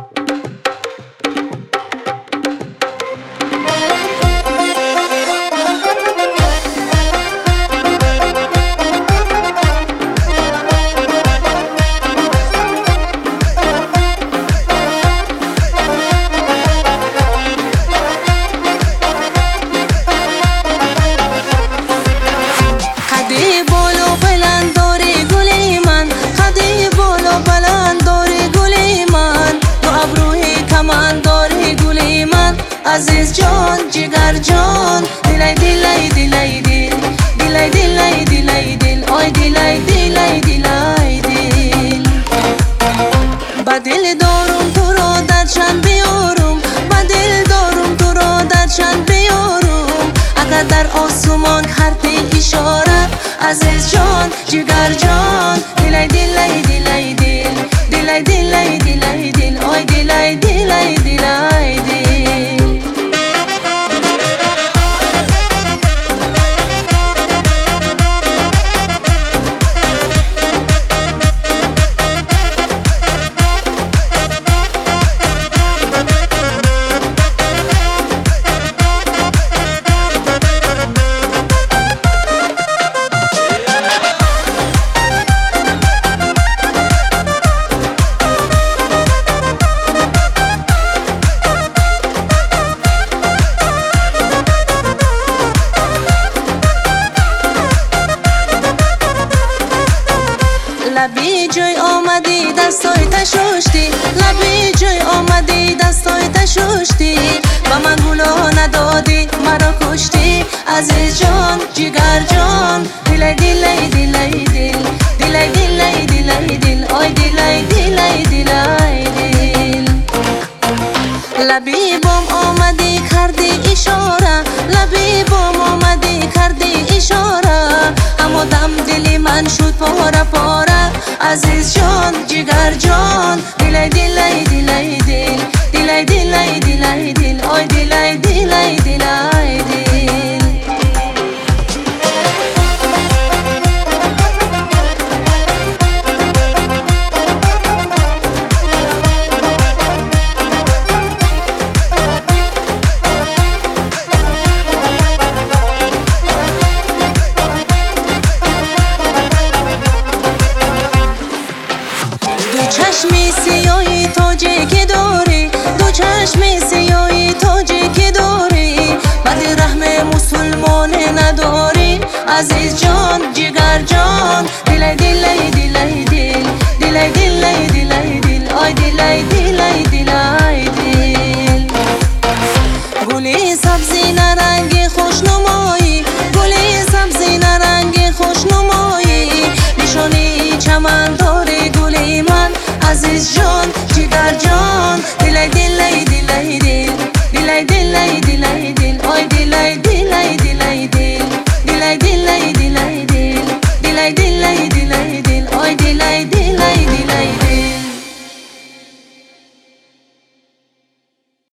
عزیز جان جگر جان دلای دلای دلای دل دلای دلای دلای دل آی دلای دلای دلای دل با دل دارم تو را در چند بیارم با دل دارم تو را در چند بیارم اگر در آسمان کردی اشاره عزیز جان جگر جان دلای دلای دلای دل دلای دلای دلای دل آی دلای دلای دلای دل لبی جای آمدی دستای تشوشتی لبی جای آمدی دستای تشوشتی و من گلو ندادی مرا کشتی عزیز جان جگر جان دلای دلای دلای دل دلای دلای دلای دل آی دلای دلای دلای دل لبی بام آمدی کردی اشاره لبی بام آمدی کردی اشاره اما دم دلی من شد پاره پاره عزیز جان جگر جان دلای دلای دلای دل دلای دلای دلای دل آی دلای دلای دلای دل چشمی سیاهی تاجی که داری دو چشمی سیاهی تاجی که داری بعد رحم مسلمان نداری عزیز جان جگر جان دلای دلای دلای دل دلای دلای دلای دل آی دلای دلای دلای دل گلی سبزی نرنگ خوشنمایی گلی سبزی نرنگ خوشنمایی نشانی چمن داره گلی من عزیز جان جگر جان